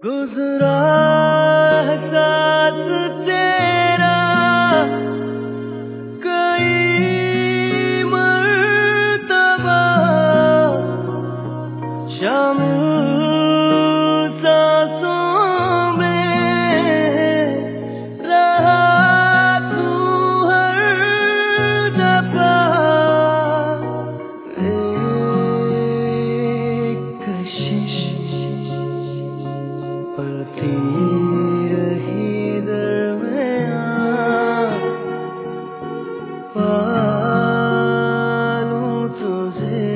गुजरा है साथ तेरा कई मर्तबा, शामिल सांसों में रहा तू हर दफा। एक कशिश पलती रही दरमियां, पालूं तुझे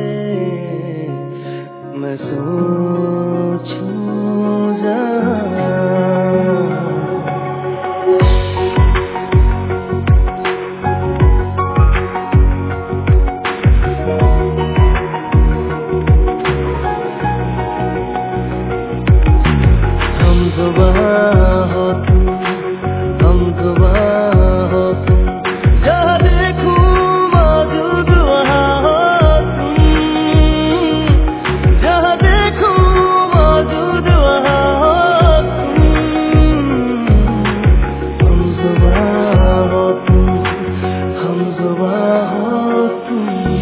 मैं सोचूं जहां। हम सुबह हो तुम, हम सुबह हो तुम, जहाँ देखूं मौजूद वहाँ हो तुम, जहाँ देखूं मौजूद वहाँ हो तुम। हम सुबह हो तुम, हम सुबह हो तुम।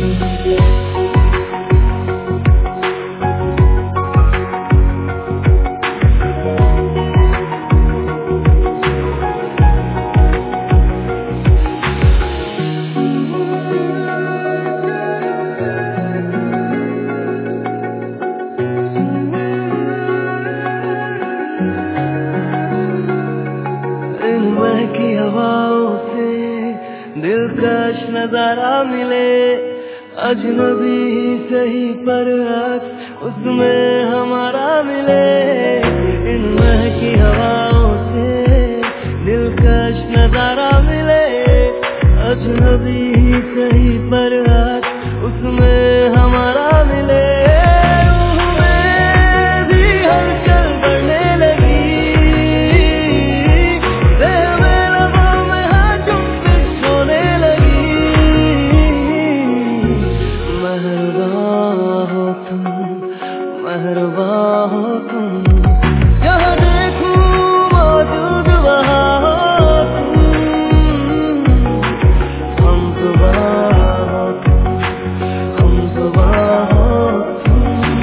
इन महकी हवाओं से दिलकश नजारा मिले, अजनबी ही सही पर अक्स उसमें हमारा मिले। इन महकी हवाओं से दिलकश नजारा मिले, अजनबी ही सही पर अक्स उसमें हमारा मिले। मेहरबा हो तुम, जहाँ देखूं मौजूद वहाँ हो तुम। हम सुबह हो तुम, हम सुबह हो तुम।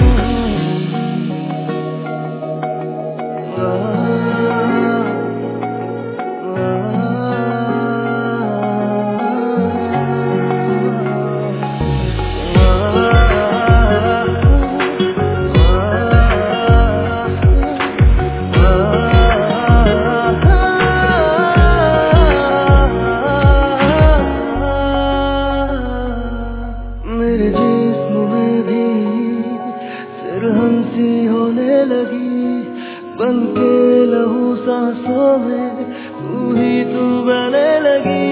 मेरे जिस्म में भी सिरहंसी होने लगी, बन के लहू सांसों में तू ही तू बहने लगी।